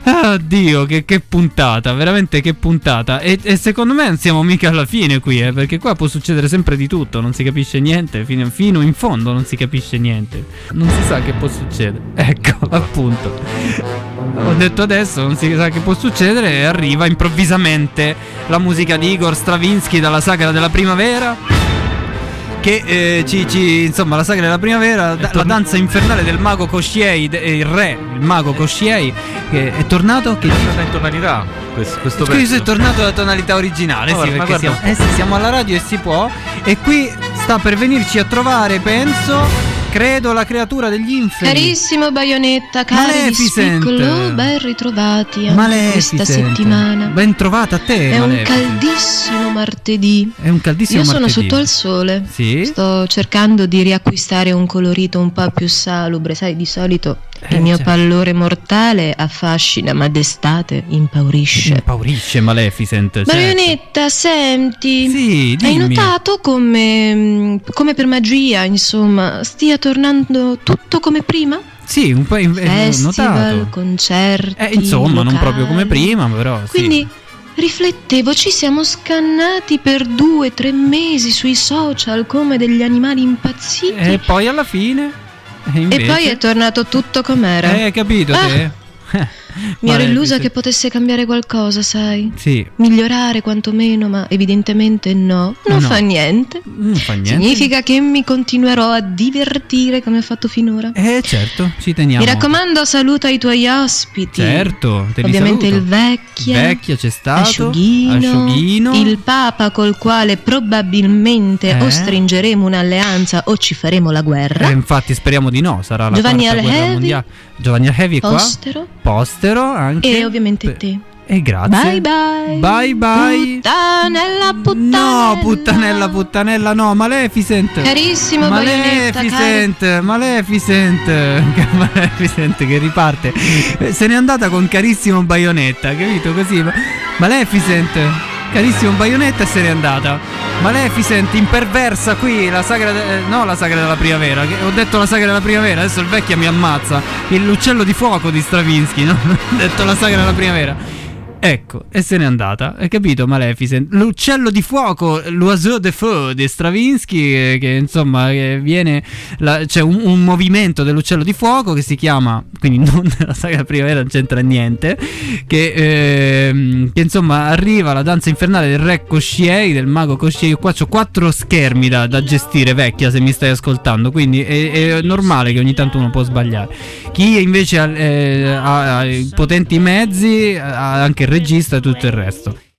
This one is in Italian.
Oddio, che puntata, veramente che puntata. E secondo me non siamo mica alla fine qui, perché qua può succedere sempre di tutto, non si capisce niente, fino in fondo non si capisce niente. Non si sa che può succedere. Ecco, appunto. Ho detto adesso, non si sa che può succedere, e arriva improvvisamente la musica di Igor Stravinsky dalla Sagra della Primavera. Che insomma, la Sagra della Primavera, la danza infernale del mago Koshchei, il mago Koshchei, che è tornato. Che è tornato in tonalità questo pezzo. Qui è tornato alla tonalità originale, sì, perché siamo alla radio e si può. E qui sta per venirci a trovare, penso. Credo la creatura degli inferi. Carissimo Bayonetta, cari di Spiccolo, ben ritrovati anche questa settimana. Ben trovata a te, È un caldissimo martedì. È un caldissimo martedì. Io sono martedì. sotto al sole. Sì. Sto cercando di riacquistare un colorito un po' più salubre. Sai, di solito il mio pallore mortale affascina, ma d'estate impaurisce. Impaurisce Maleficent. Bayonetta, senti. Sì, dimmi. Hai notato come per magia, insomma, stia tornando tutto come prima? Sì, un po' Festival, notato. concerti, insomma, non locali. proprio come prima, però Quindi sì. riflettevo, ci siamo scannati per 2-3 mesi sui social come degli animali impazziti. E poi alla fine E poi è tornato tutto com'era. Capito te? Mi ero illusa che potesse cambiare qualcosa, sai? Sì. Migliorare quantomeno, ma evidentemente no. Non fa niente. Non fa niente. Significa che mi continuerò a divertire come ho fatto finora. Certo, ci teniamo. Mi raccomando, saluta i tuoi ospiti. Certo, te li ovviamente saluto. il Vecchia c'è stato. Asciughino. Il Papa col quale probabilmente o stringeremo un'alleanza o ci faremo la guerra. Infatti speriamo di no, sarà la Giovanni quarta guerra Alhevi. mondiale. Giovanni Alhevi è qua. Postero anche. E ovviamente te. E grazie. Bye bye. Puttanella. No, puttanella no, Maleficent. Carissimo Maleficent che riparte. Se n'è andata con carissimo Bayonetta, capito? Così. Maleficent, carissimo Bayonetta, se n'è andata. Maleficent imperversa qui la sagra la Sagra della Primavera, che ho detto la Sagra della Primavera, adesso il Vecchia mi ammazza. L'uccello di fuoco di Stravinsky, no? Ho detto la Sagra della Primavera. Ecco, e se n'è andata, hai capito Maleficent? L'uccello di fuoco, l'oiseau de feu di Stravinsky, che insomma viene, c'è un movimento dell'uccello di fuoco che si chiama, quindi non la Sagra della Primavera, non c'entra niente, che insomma arriva la danza infernale del re Koshchei, del mago Koshchei. Io qua c'ho 4 schermi da gestire, Vecchia, se mi stai ascoltando, quindi è normale che ogni tanto uno può sbagliare. Chi invece ha potenti mezzi ha anche il regista e tutto il resto.